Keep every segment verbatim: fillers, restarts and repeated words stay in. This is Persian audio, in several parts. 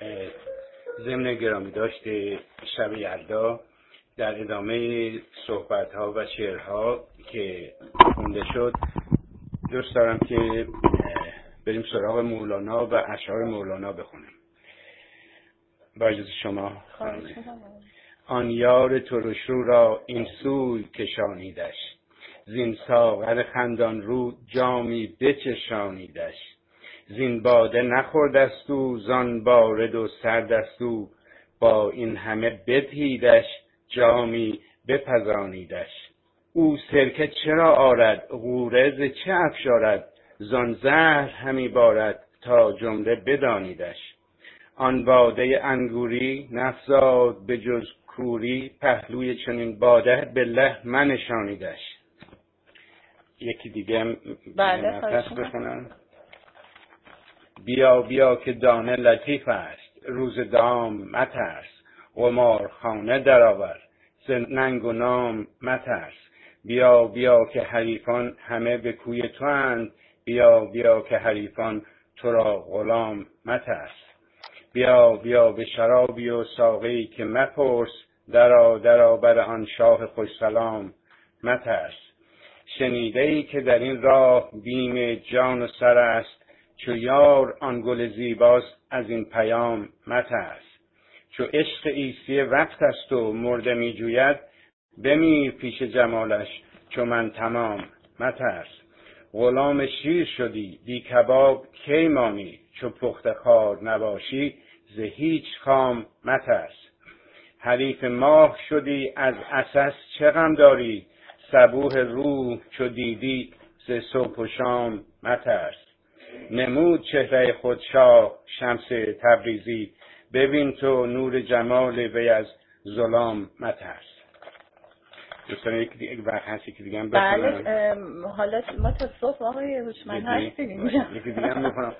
ضمن گرامی داشته شب یلدا در ادامه صحبت‌ها و شعرها که خونده شد دوست دارم که بریم سراغ مولانا و اشعار مولانا بخونیم. با اجازه شما. آن یار ترش رو را این سوی کشانیدش، زین ساغر خندان رو جامی بچشانیدش. زین باده نخوردست او زان بارد و سردست او، با این همه بدهیدش جامی بپزانیدش. او سرکه چرا آرد غوره ز چه افشارد، زان زهر همی بارد تا جمله بدانیدش. آن باده انگوری نفزاد به جز کوری، پهلوی چنین باده بالله منشانیدش. یکی دیگه بله نفس بخونم. بیا بیا که دانه لطیف است، روز دام مترس، قمارخانه درآور ز ننگ و نام مترس. بیا بیا که حریفان همه به کوی تو اند، بیا بیا که حریفان تو را غلام مترس. بیا بیا به شرابی و ساقی که مپرس، درا درا بر آن شاه خوش سلام مترس. شنیده ای که در این راه بیم جان و سر است، چو یار آن گل زیباست از این پیام مترس. چو عشق عیسی وقت است و مرده می جوید، بمیر پیش جمالش چو من تمام مترس. غلام شیر شدی بی کباب کی مانی، چو پخت خوار نباشی ز هیچ خام مترس. حریف ماه شدی از عسس چه غم داری، صبوح روح چو دیدی ز صبح و شام مترس. نمود چهره خود شاه شمس تبریزی، ببین تو نور جمال وی از ظلام مترس. دوستان یک دیگه وقت هستی که دیگه هم بکنم. بله حالا ما تا صبح آقای هوشمند هستیم اینجا. یکی دیگه هم بکنم.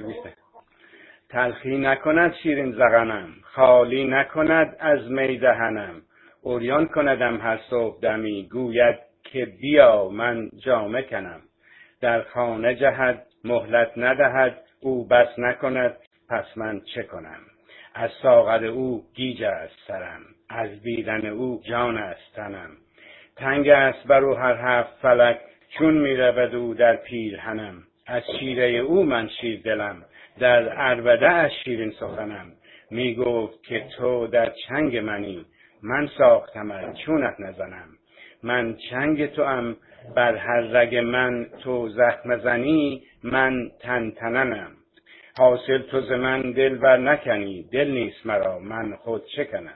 تلخی نکند شیرین زغنم، خالی نکند از می دهنم. عریان کندم هر صبح دمی، گوید که بیا من جامه کنم. در خانه جهد مهلت ندهد، او بس نکند پس من چه کنم. از ساغر او گیج است سرم، از دیدن او جان است تنم. تنگ است بر او هر هفت فلک، چون می رود او در پیرهنم. از شیره او من شیر دلم، در عربده از شیرین سخنم. می گفت که تو در چنگ منی، من ساختمت چونت نزنم. من چنگ تو ام بر هر رگ من تو زخم زنی، من تن تننم. حاصل تو ز من دل بر نکنی، دل نیست مرا من خود چه کنم.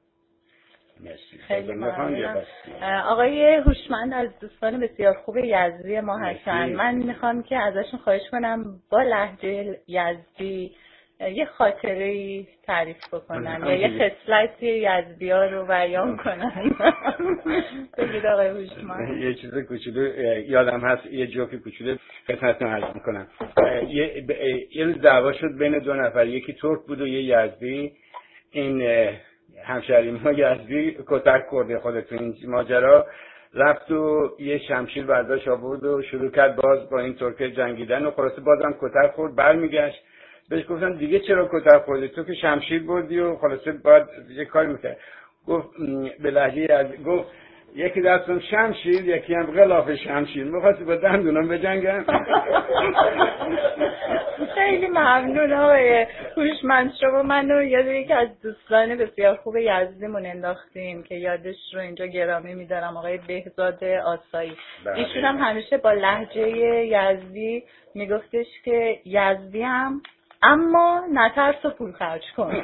خیلی ممنونم. آقای هوشمند از دوستان بسیار خوب یزدی ما هستن. من میخوام که ازشون خواهش کنم با لهجه یزدی یه خاطره‌ای تعریف بکنن یا یه خصلتی یزدی‌ها رو بیان کنن. بگید آقای هوشمند. یه چیز کوچولو یادم هست، یه جوک کوچولو خدمتتون عرض می‌کنم. یه یه دعوا شد بین دو نفر، یکی ترک بود و یه یزدی. این همشهری ما یزدی کتک خورده خودت این ماجرا، رفت و یه شمشیر برداشت آورد و شروع کرد باز با این ترک جنگیدن و خلاصه بازم کتک خورد. برمیگشت بهش گفتن دیگه چرا کتک خوردی، تو که شمشیر بردی و خلاصه باید یه کاری میکرد. گفت به لهجه از گفت یکی دستم شمشیر یکی هم غلاف شمشیر، می‌خواستی با دندونم بجنگم. خیلی ممنون آقای هوشمند. شما منو یاد یکی از دوستان بسیار خوب یزدیمون انداختین که یادش رو اینجا گرامی می‌دارم، آقای بهزاد آسایی. ایشون هم همیشه با لهجه یزدی میگفتش که یزدی هم اما نترس و پول خرج کن.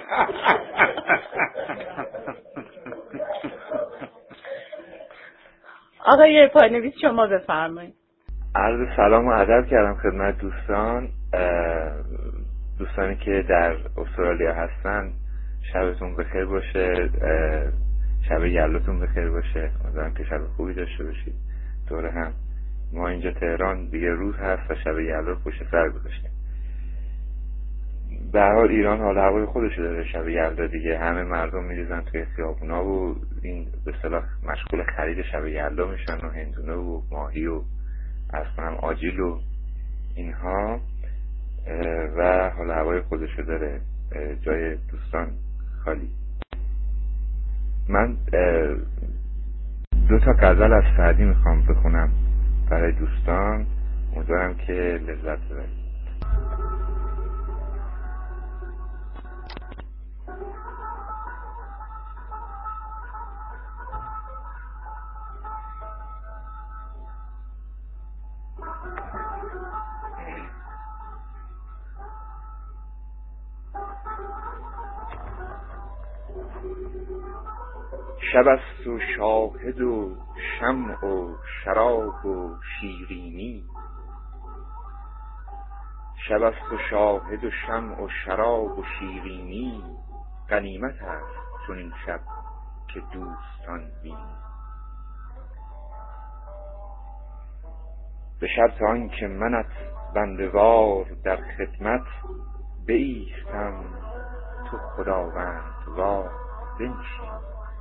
آقای پانویس شما بفرمایید. عرض سلام و ادب کردم خدمت دوستان دوستانی که در استرالیا هستن. شبتون بخیر باشه، شب یلداتون بخیر باشه. امیدوارم که شب خوبی داشته باشید. دور هم ما اینجا تهران دیگه روز هست و شب یلدا پشت سر گذاشتیم. به هر حال ایران حال هوای خودش داره. شب یلدا دیگه همه مردم میریزن توی خیابونا و این به اصطلاح مشغول خرید شب یلدا میشن و هندونه و ماهی و اصلا آجیل و اینها. و حال هوای خودشو داره، جای دوستان خالی. من دو تا غزل از سعدی میخوام بخونم برای دوستان، امیدوارم که لذت ببرید. شب است و شاهد و شمع و شراب و شیرینی، شب است و شاهد و شمع و شراب و شیرینی، غنیمت است چون این شب که دوستان بینی. به شرط آن که منت بنده‌وار در خدمت، بایستم تو خداوند وار بنشین.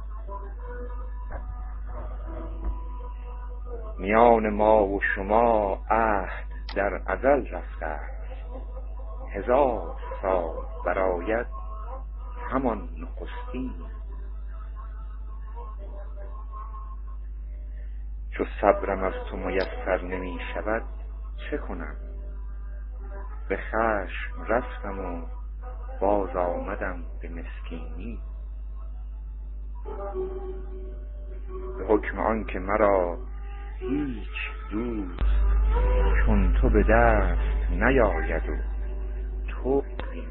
میان ما و شما عهد در ازل رفته است، هزار سال برآید همان نخستین. چو صبرم از تو میسر نمی شود چه کنم، به خشم رفتم و باز آمدم به مسکینی. به حکم آن که مرا هیچ دوست چون تو به دست نیاید و تو این.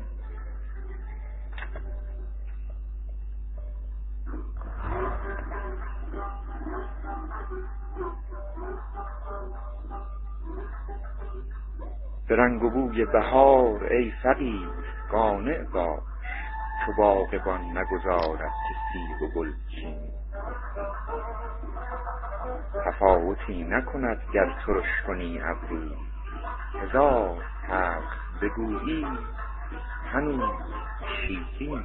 به رنگ و بوی بهار ای فقیر قانع باش، چو باغبان نگذارد که سیب و گل چینی. تفاوتی نکند گر ترش کنی ابروی، هزار تلخ بگویی هنوز شیرین.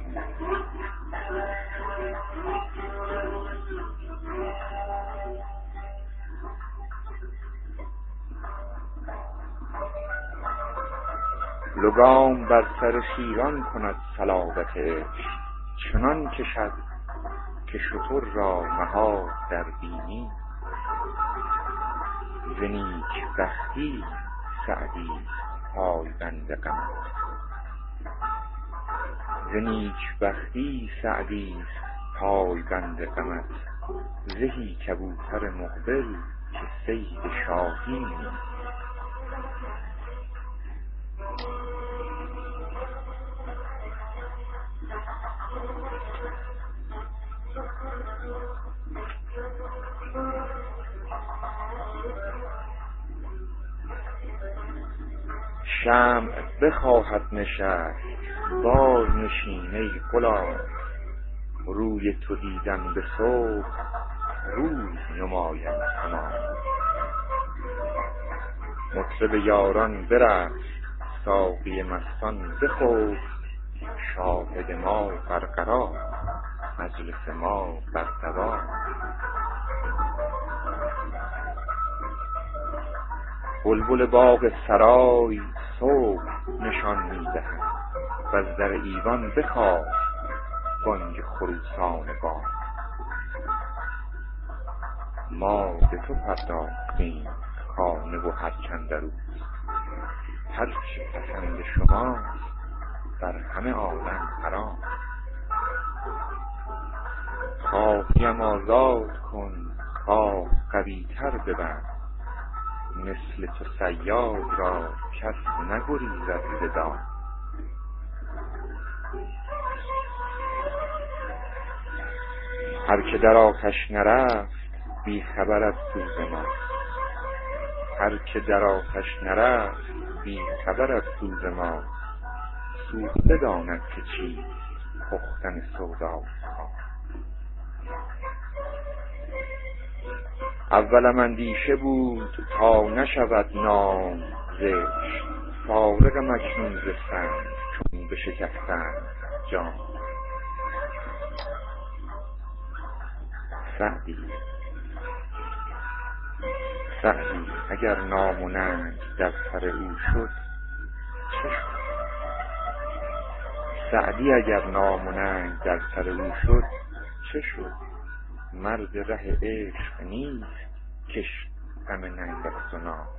لگام بر سر شیران کند صلابت عشق، چنان کشد که شتر را نهاد در بینی. ز نیک بختی سعدی پای بند غمت، ز نیک بختی سعدی پای بند غمت. زهی کبوتر مقبل که صید شاهینی. شمع بخواهد نشست باز نشین ای غلام، روی تو دیدن به صبح روز نماید تمام. مطرب یاران برقص ساقی مستان بخفت، شاهد ما برقرار مجلس ما بر دوام. بلبل باغ سرای صبح نشان می‌دهد، و از در ایوان بخاست بانگ خروسان بام. ما به تو پرداختیم خانه و هر چند روز، هر چه پسند شماست بر همه عالم حرام. خواهیم آزاد کن خواه قوی تر ببند، مثل تو صیاد را کس نگریزد ز دام. هر که در آتش نرفت بی خبر از سوز ما، هر که در آتش نرفت بی خبر از سوز ما. سوخته داند که چیست پختن سودا. اولم اندیشه بود تا نشود نام زشت، فارغم اکنون ز سنگ چون بشکستند جام. سعدی سعدی اگر نام و ننگ در سر او شد چه شد؟ سعدی اگر نام و ننگ در سر او شد چه شد؟ مرد ره عشق نیست کش همه ننگ است و نام.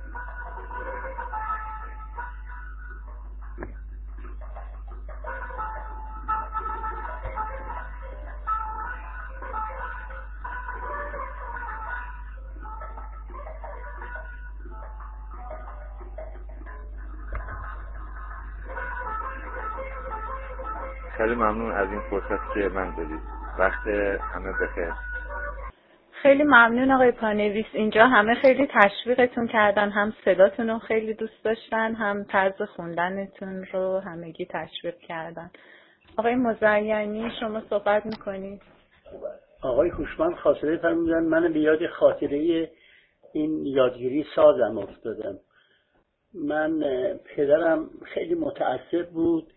خیلی ممنون از این فرصت که من دادید. وقت همه بخیر. خیلی ممنون آقای پانویس. اینجا همه خیلی تشویقتون کردن، هم صداتون رو خیلی دوست داشتن، هم طرز خوندنتون رو همگی تشویق کردن. آقای مزینی شما صحبت میکنید. آقای هوشمند خاطره فرمودن، من به یاد خاطره این یادگیری سازم افتادم. من پدرم خیلی متعصب بود،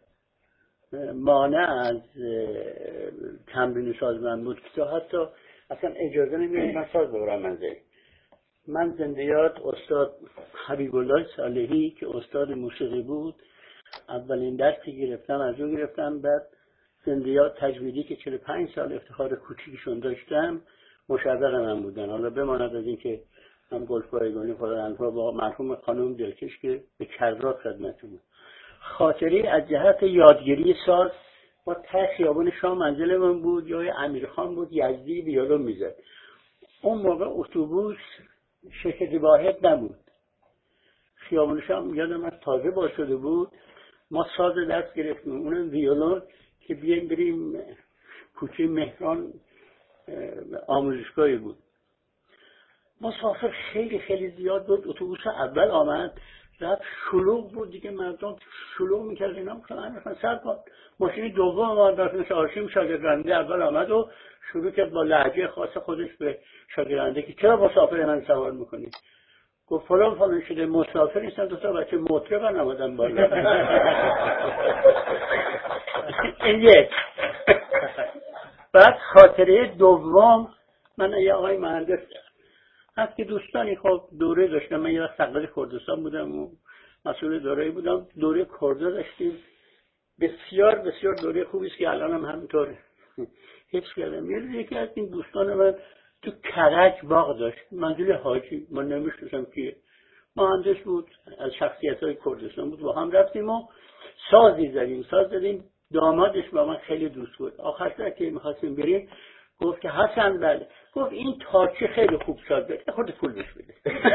مانع از تمرین ساز من بود که حتی اصلا اجازه نمیدید من ساز ببرم منزل. من زنده یاد استاد حبیب الله صالحی که استاد موسیقی بود اولین درسی گرفتم از او گرفتم. بعد زنده یاد تجویدی که چهل و پنج سال افتخار کوچیکشون داشتم مشوق من بودن. حالا بماند از این که هم گلف بایگانی خدا با مرحوم خانم دلکش که به کرات خدمتتون. خاطری از جهت یادگیری ساز ما ته خیابان شاه منزل من بود، جای امیرخان بود، یزدی ویولون میزد. اون موقع اتوبوس شرکت واحد نبود، خیابان شاه یادم از تازه باز شده بود. ما ساز دست گرفتیم، اونم ویولون، که بیایم بریم کوچه مهران آموزشگاهی بود. مسافر خیلی خیلی زیاد بود. اتوبوس اول آمد رفت، شلوغ بود دیگه، مردم شلوغ میکرد. اینا مثلا سر کن. ماشین دوم آمد، مثل آرشیم شاگردنده اول آمد و شروع کرد با لهجه خاص خودش به شاگردنده که چرا مسافر من سوار میکنی؟ گفت فلان فلان شده، مسافر نیستن، دو تا بچه مطرب نمادن بالا. این یک. بعد خاطره دوم، من یه آقای مهندس هست که دوستانی خب دوره داشتم. من یه وقت سقل کردستان بودم و مسئول دوره بودم. دوره کرده داشتیم، بسیار بسیار دوره خوبی است که الان هم همینطور حفظ کردم. یه یکی از این دوستان من تو کرج باغ داشت، منزل حاجی، من نمیشناسم کیه، مهندس بود، از شخصیت‌های کردستان بود. با هم رفتیم و سازی زدیم ساز زدیم. دامادش با من خیلی دوست بود. آخر سر که می‌خواستیم بریم گفت که حسن بله، گفت این تاچه خیلی خوب ساز بده، خود پول بهش بده.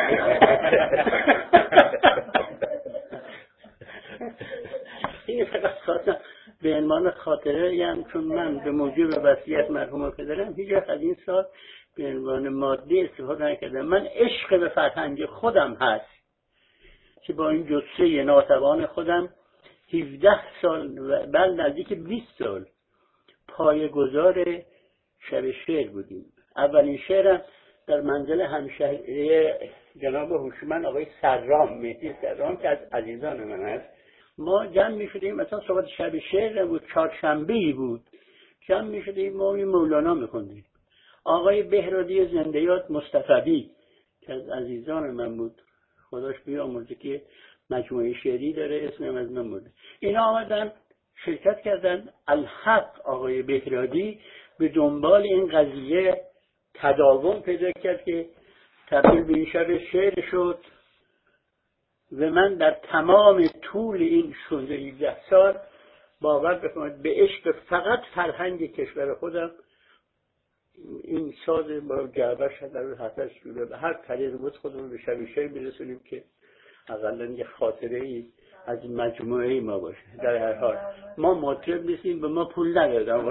این فقط خواستم به عنوان خاطره، یعنی چون من به موجب وصیت مرحوم پدرم هیچ وقت از این ساز به عنوان ماده استفاده نکردم. من عشق به فرهنگ خودم هست که با این جثه ناتوان خودم هفده سال بل نزدیک بیست سال پایه‌گذار شب شعر بودیم. اولین شعرم در منزل همشهری جناب هوشمند آقای سرام، مهدی سرام که از عزیزان من است. ما جمع می شدیم، مثلا صحبت شب شعر بود، چهارشنبه‌ای بود، جمع می شدیم ما می مولانا می خوندیم. آقای بهرادی زنده یاد مصطفی که از عزیزان من بود، خداش بیامرزه، که مجموعه شعری داره، اسمم از من بود. اینا آمدن شرکت کردن. الحق آقای بهرادی به دنبال این قضیه تداوم پیدا کرد که تبدیل به این شب شعر شد و من در تمام طول این شانزده هفده سال باور بفرمایید به عشق فقط فرهنگ کشور خودم این ساز با جعبه شد در حساس شده به هر طریق بود خودمون به شب شعر برسونیم که اقلا یه خاطره ای از مجموعه ما باشه. در هر حال ما مطرب نیستیم، به ما پول ندادن.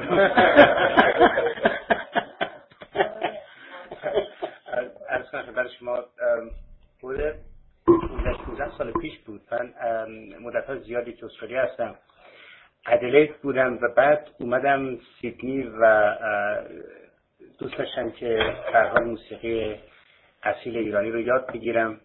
از خدمت شما بوده پانزده سال پیش بود. من مدت ها زیادی که استرالیا هستم، ادلید بودم و بعد اومدم سیدنی و دوست داشتم که فرهنگ موسیقی اصیل ایرانی رو یاد بگیرم.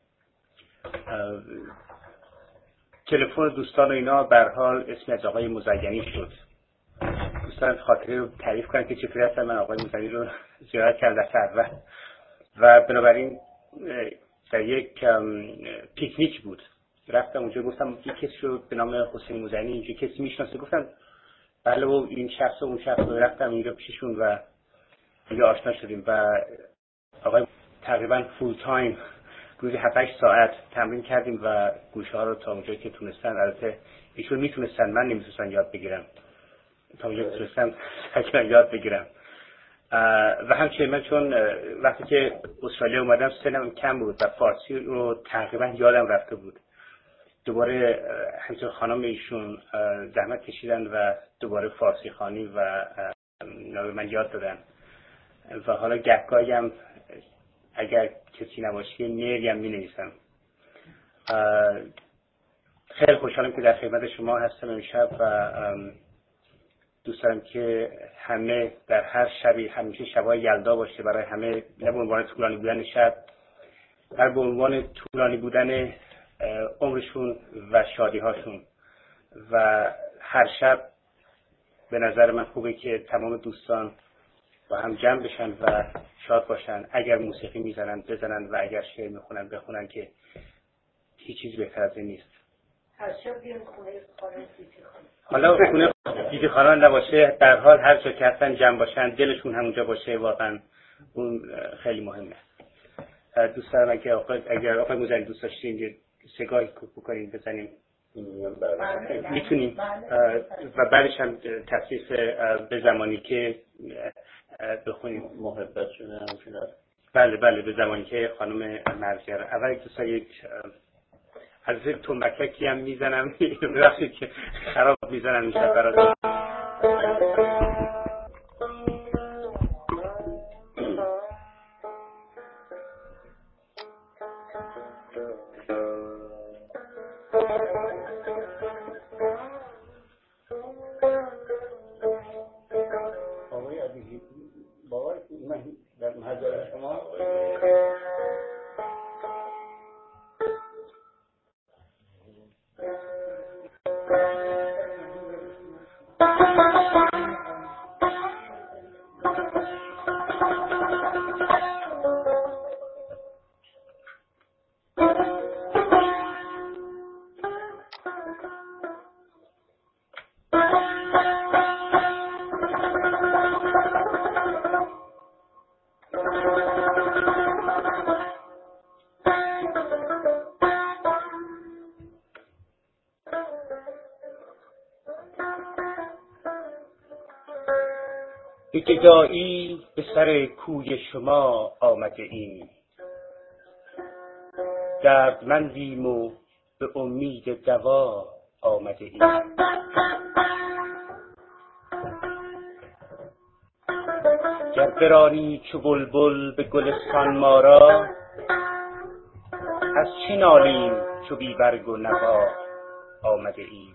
تلفن دوستان و اینا به هر حال اسم از آقای مزینی شد. دوستان خاطره رو تعریف کنم که چطوری هستن. من آقای مزینی رو زیارت کردم اول و بنابراین در یک پیکنیک بود رفتم اونجا گفتم یه کسی رو به نام حسین موزنی اینجا کسی میشناسه؟ گفتن بله و این شخص و اون شخص رو. رفتم اینجا پیششون و دیگه آشنا شدیم و آقای تقریبا فول تایم روزی هفت هشت ساعت تمرین کردیم و گوشه ها رو تا اونجایی که تونستن، البته ایشون میتونستن، من نمیتونستم یاد بگیرم، تا اونجایی که تونستم تقریبا یاد بگیرم. و همچنین من چون وقتی که استرالیا اومدم سنم کم بود و فارسی رو تقریبا یادم رفته بود، دوباره همچنین خانم ایشون زحمت کشیدن و دوباره فارسی خوانی و من یاد دادن و حالا گهگاهی هم اگر کسی نباشه میلی هم می نویسم. خیلی خوشحالم که در خدمت شما هستم امشب و دوست دارم که همه در هر شبی همیشه شبای یلدا باشه برای همه، نه به عنوان طولانی بودن شب، بلکه به عنوان طولانی بودن عمرشون و شادی هاشون. و هر شب به نظر من خوبه که تمام دوستان با هم جمع بشن و شاد باشن. اگر موسیقی میزنن بزنن و اگر شعر میخونن بخونن که هیچ چیز بهتر از این نیست. هر شب بیان خونه خانه دیدی خانه. حالا خونه دیدی خانه نباشه، در حال هر جا که هستن جمع باشن، دلشون همونجا باشه، واقعا اون خیلی مهمه. دوست دارم اگر آقای اگر آقای موزنی دوست داشتین سگاهی کوک بکنین بزنیم میتونیم و بعدش هم تصریف به زمانی که بخونیم محبت شده همچنان. بله بله به زمانی که خانم مرزیار. اول دوستا یک از تنبککی هم میزنم وقتی که خراب میزنم میشه براتون. به گدایی به سر کوی شما آمده ایم، دردمندیم و به امید دوا آمده ایم. گر برانی چو بلبل به گلستان ما را، از چه نالیم چو بی برگ و نوا آمده ایم.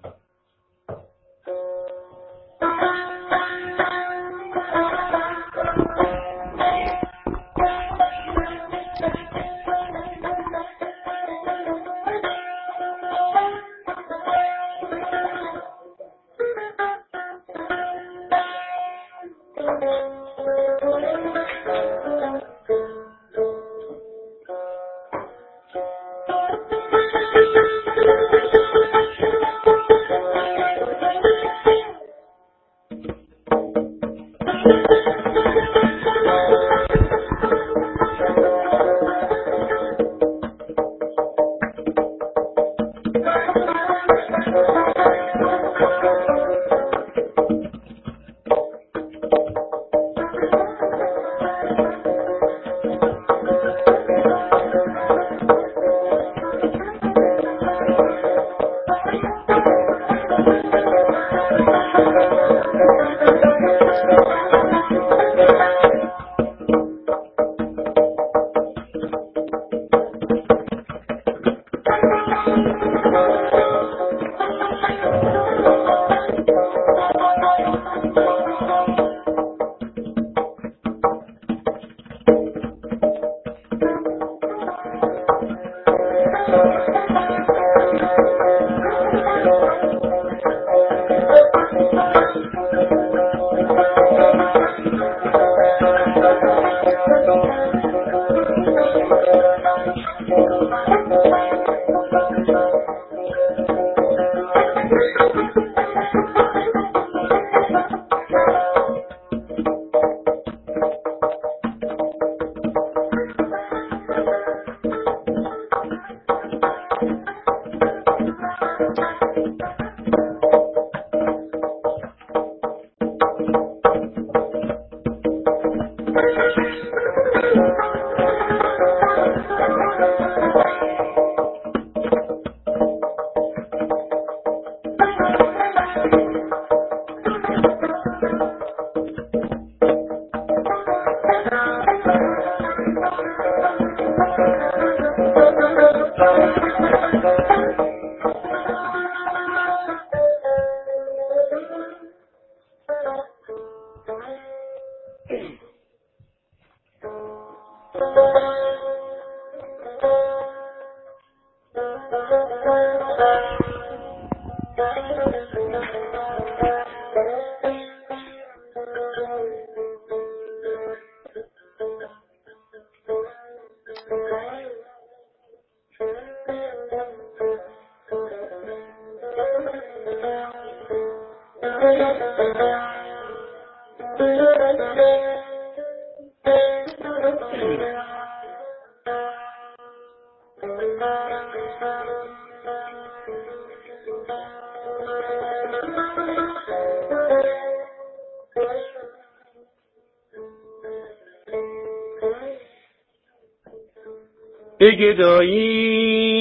به گدایی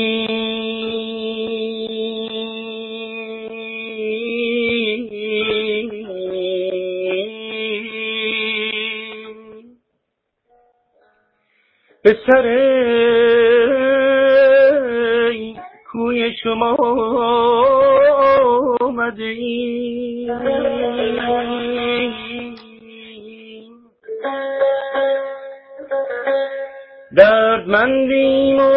به سر کوی شما آمده ایم، دردمندیم و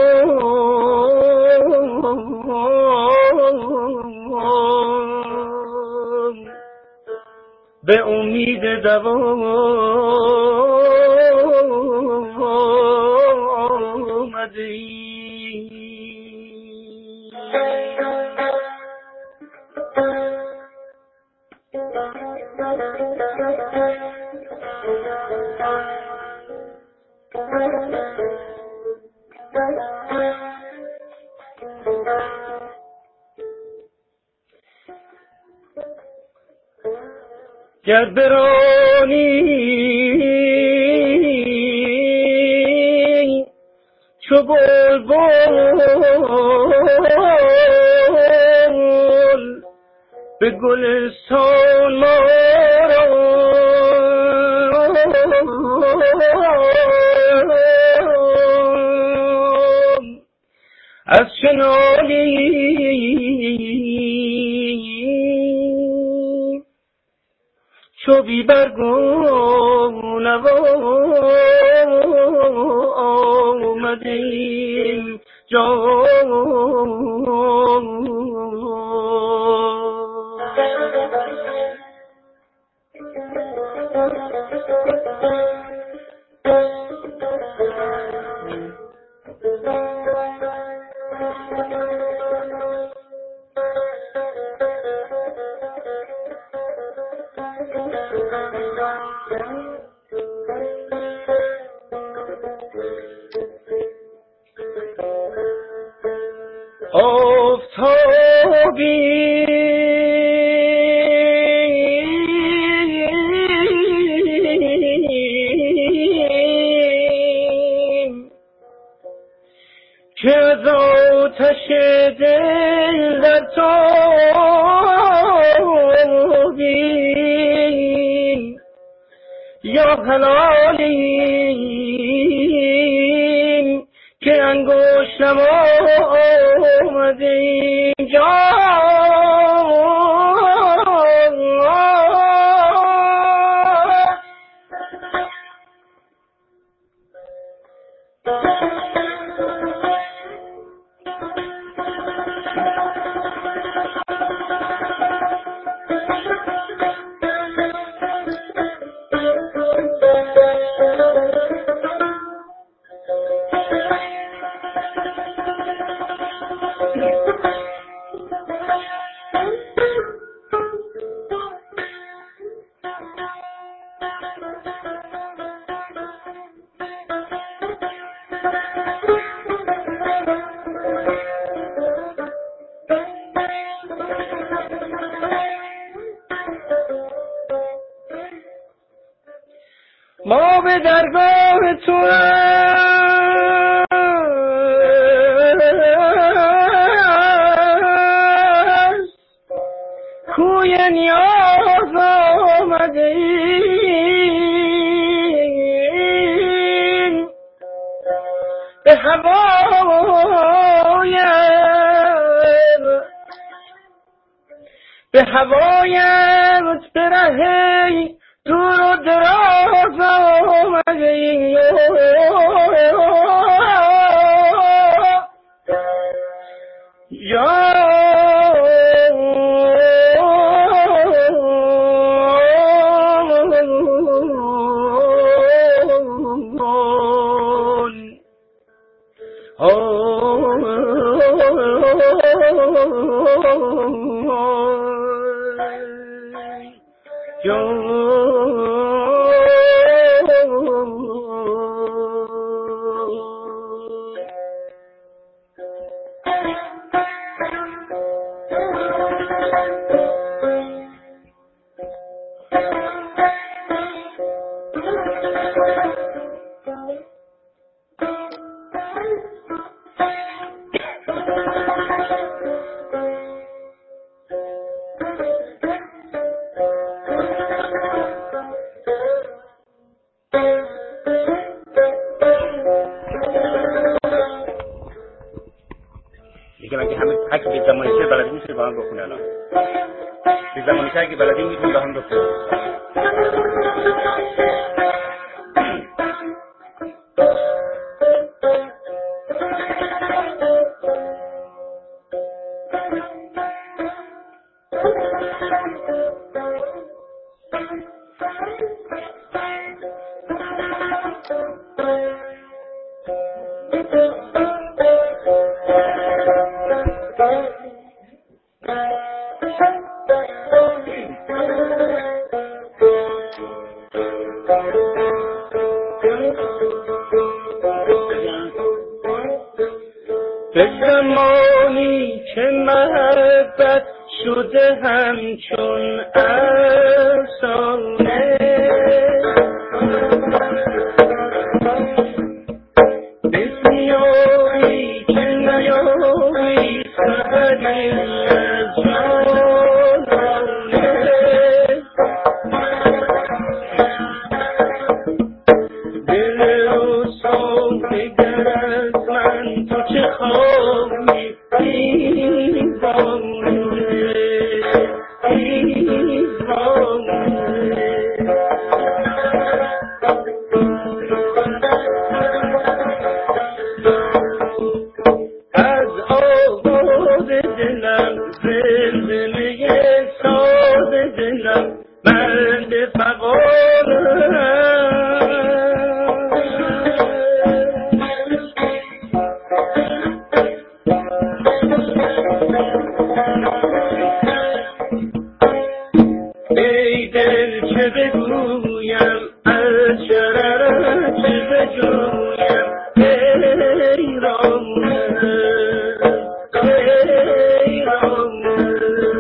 به امید دوا آمده ایم. گر برانی چو بلبل به گلستان ما را از شنالی چو بی برگ و نوا آمدیم جان. آفتابی که از آتش دل در تابیم، یا حلالیم که انگشتم آمدیم جان. ما به درگاه تو است کوی نیاز آمده ایم به هوایم به هوایم به ره دور و دراز آمده ایم یا به زمانی که محبت شده همچون افسانه بسیاری که نیایی سری از جانانه دل رو ساختگر از من تو چه خواهی دیوانه دیوانه از آواز دلم زلزله ساز دلم مرد فغانم ای دل چه بگویم از شررت چه بجویم ای رامه ای رامه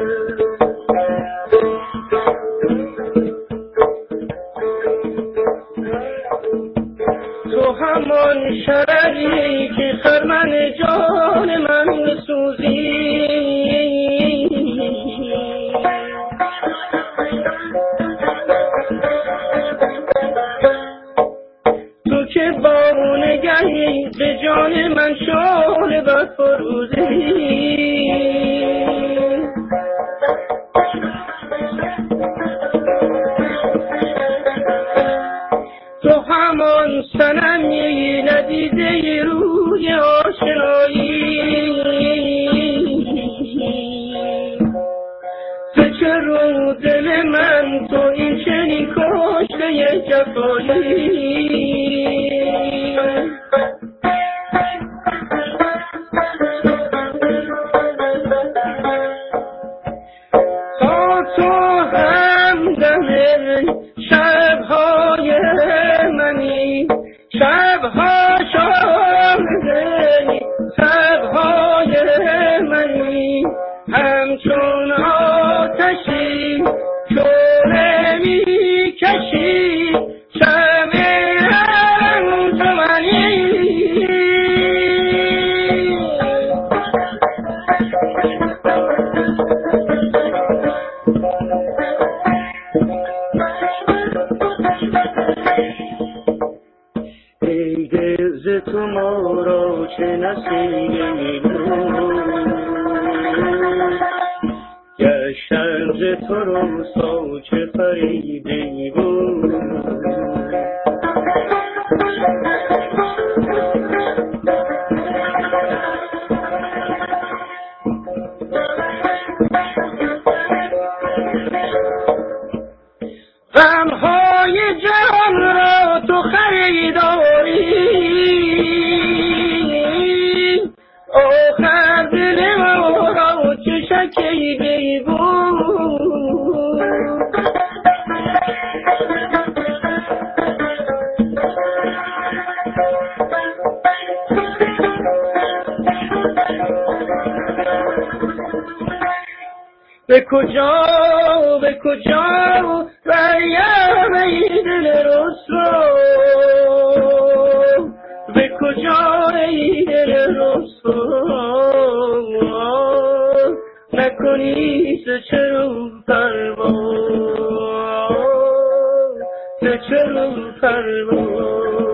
تو همان شرری که خرمن جان من بسوزی تو که با نگهی به جان من شعله برفروزی تو همان صنمی ندیده روی آشنایی تو چه رو دل من تو این چنین کشته جفایی تا تو همدم شبهای منی شبها شاهد شبهای منی همچون آتشی شعله می کشی شمع انجمنی ای دل ز تو ما را چه نصیبی بود گشتن ز تو رسوا چه فریبی بود غمهای جان را تو خریداری آخر دل ما را چه شکیبی بود به کجا به کجا ریم ای دل رسوا به کجا ای دل رسوا نکنی ز چرو پروا ز چرو پروا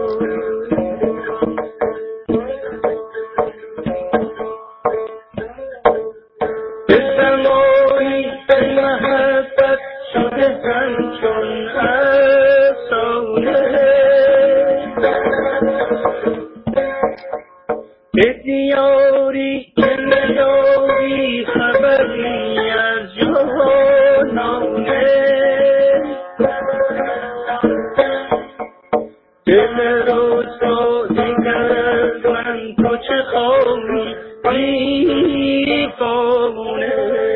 دیاری که نداری خبری از جانانه دل رسوا دیگر من تو چه خواهی دیوانه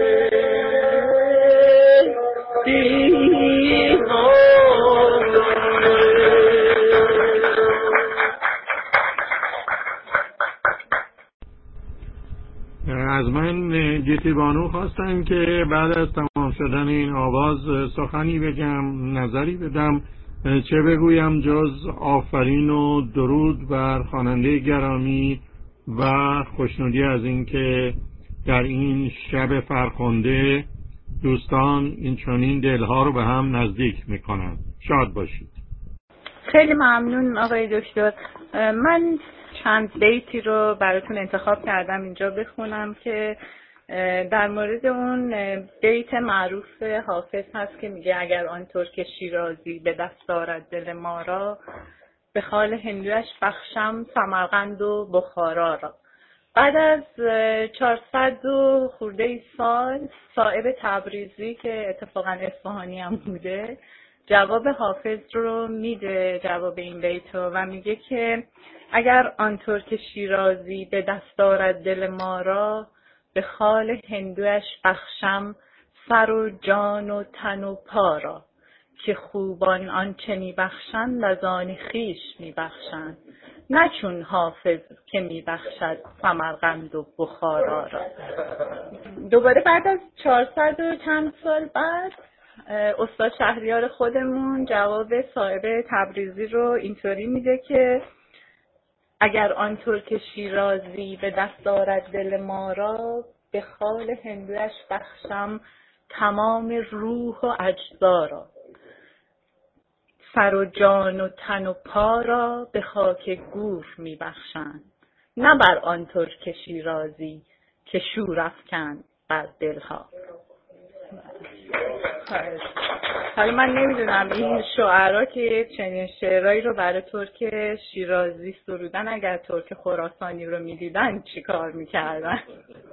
از من گیتی بانو خواستن که بعد از تمام شدن این آواز سخنی بگم، نظری بدم. چه بگویم جز آفرین و درود بر خواننده گرامی و خوشنودی از این که در این شب فرخنده دوستان این چنین دلها رو به هم نزدیک میکنن. شاد باشید. خیلی ممنون آقای دکتر. من چند بیتی رو براتون انتخاب کردم اینجا بخونم که در مورد اون بیت معروف حافظ هست که میگه اگر آن ترک شیرازی به دست دارد دل ما را به خال هندویش بخشم سمرقند و بخارا را. بعد از چهارصد و خورده سال صائب تبریزی که اتفاقا اصفهانی هم بوده جواب حافظ رو میده، جواب این بیت رو، و میگه که اگر آن ترک شیرازی به دست دارد دل ما را به خال هندویش بخشم سر و جان و تن و پا را که خوبان آنچه میبخشند از آن خویش میبخشند نه چون حافظ که میبخشد سمرقند و بخارا را. دوباره بعد از چهارصد و چند سال بعد استاد شهریار خودمون جواب صائب تبریزی رو اینطوری میده که اگر آن ترک شیرازی به دست دارد دل ما را به خال هندویش بخشم تمام روح و اجزا را سر و جان و تن و پا را به خاک گور میبخشند نه بر آن ترک شیرازی که شور افکند بر دلها. حالا من نمیدونم این شعرا که چنین شعرهایی رو برای ترک شیرازی سرودن اگر ترک خراسانی رو میدیدن چی کار میکردن.